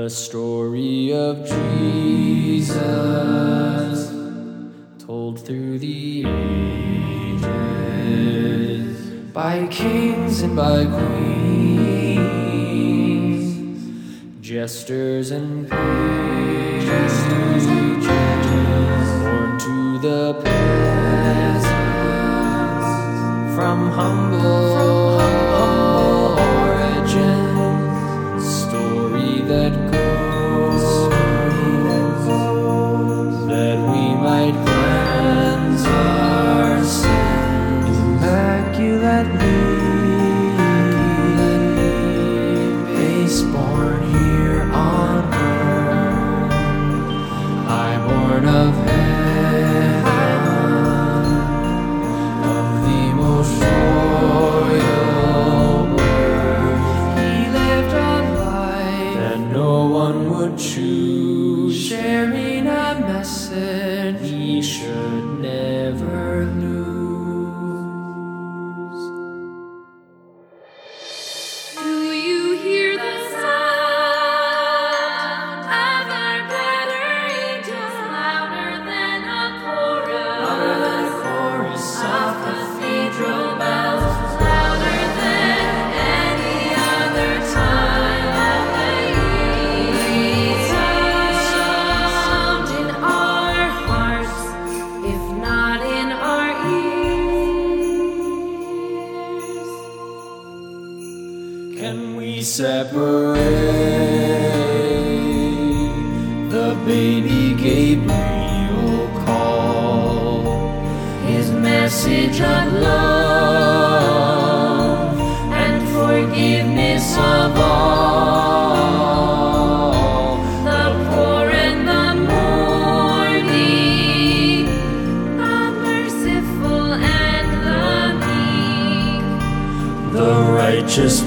The story of Jesus, told through the ages, by kings and by queens, jesters and pages, born to the peasants, from humble origins, story that goes, that we might cleanse our sins. Immaculately base born here on earth, high born of heaven, of the most royal birth. He lived a life that no one would choose, sharing a message he should never lose. Do you hear the sound of our better angels, louder than a chorus of cathedral bells, louder than any other time of the year? Sound in our hearts, if not in our ears. Can we separate the baby Gabriel call, his message of love and forgiveness of all, the poor and the mourning, The merciful and the meek, the righteous,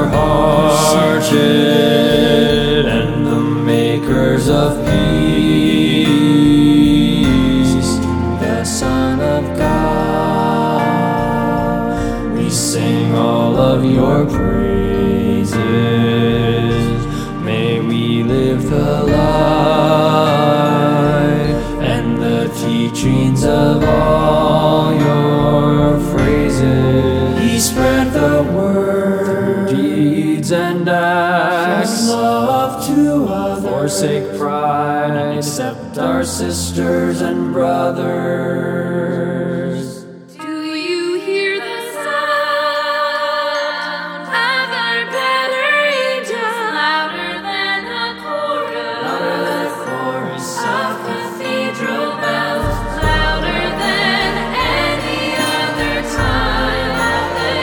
pure-hearted, and the makers of peace, the Son of God? We sing all of your praises. May we live the life and the teachings of all your phrases. He spread the word, deeds and acts, love to others, forsake pride, and accept our sisters and brothers. do you hear the sound of our better angels, louder than a chorus of cathedral bells, louder than any other time of the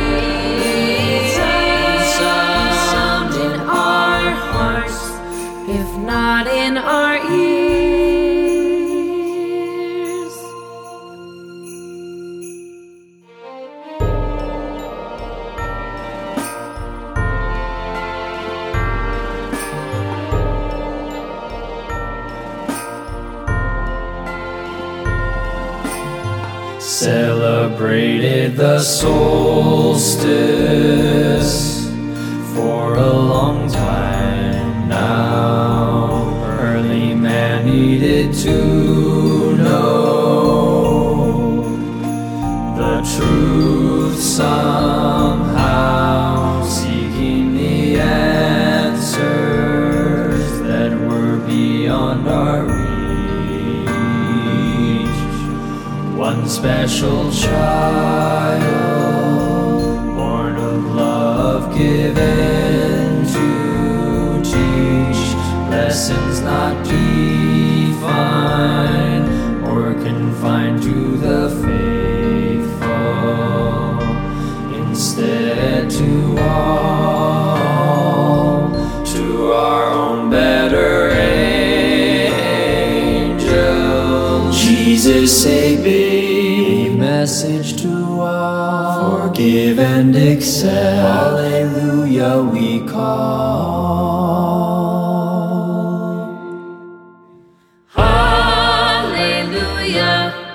year? Sound in our hearts, if not in our ears. Celebrated the solstice for a long time now. Early man needed to know the truth somehow, seeking the answers that were beyond our reach. One special child, born of love, given to teach lessons not defined or confined to the faithful, instead to all, to our own better angels. Jesus, a babe, message to all, forgive and accept, hallelujah we call. Hallelujah.